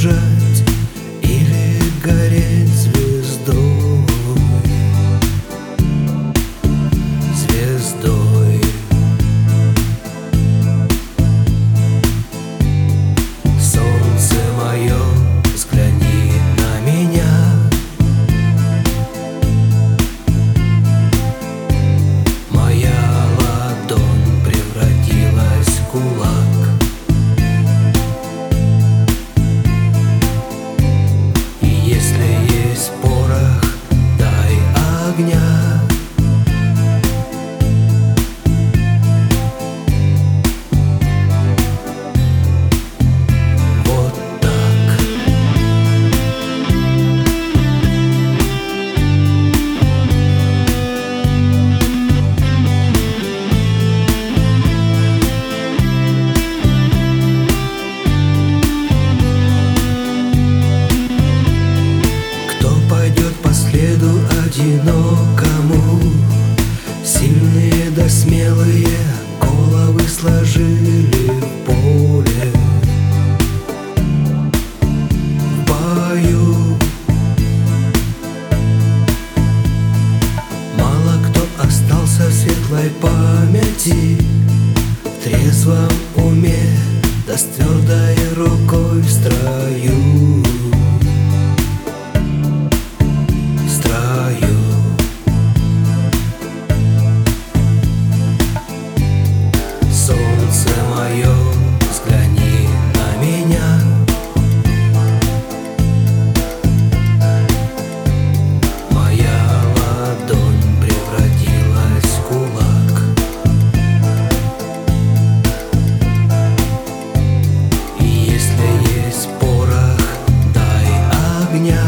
бежать или гореть звездой, звездой. Солнце мое, взгляни на меня. Моя ладонь превратилась в кулак. И если есть порох, дай огня. Одинокому сильные да смелые головы сложили в поле, в бою. Мало кто остался в светлой памяти, в трезвом уме да с твердой рукой в строю. Солнце мое, взгляни на меня. Моя ладонь превратилась в кулак. И если есть порох, дай огня.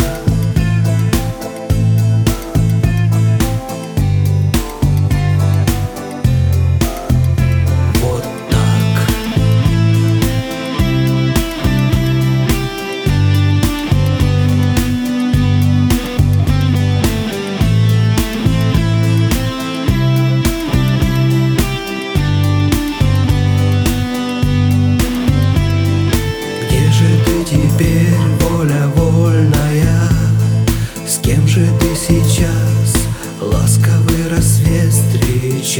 Теперь воля вольная, с кем же ты сейчас ласковый рассвет встречаешь?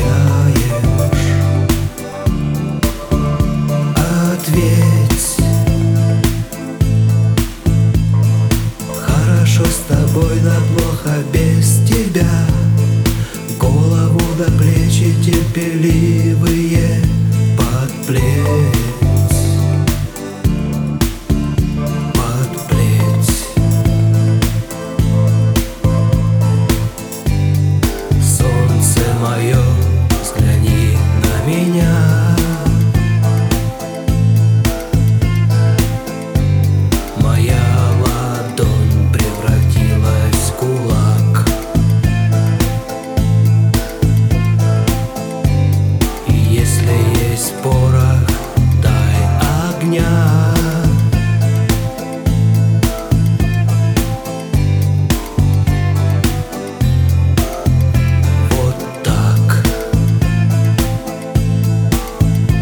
Ответь. Хорошо с тобой, да плохо без тебя. Голову до плечи терпеливые подплеть. Мое, взгляни на меня. Моя ладонь превратилась в кулак. И если есть порох, дай огня.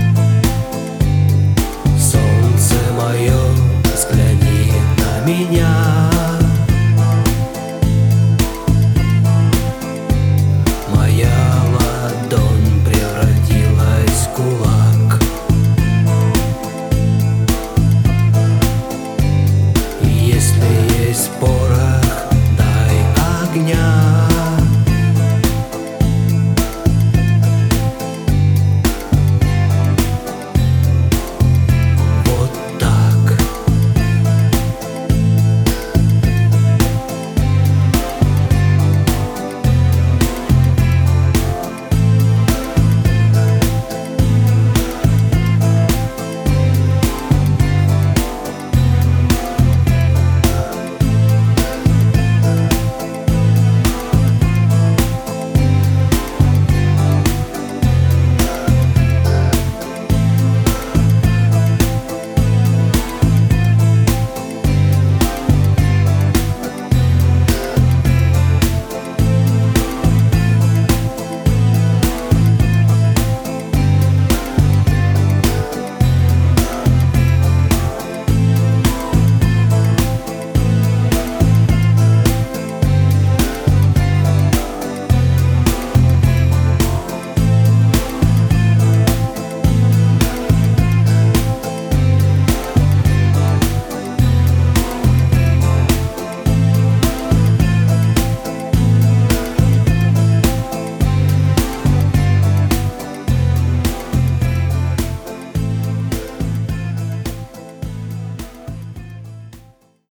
Взгляни на меня.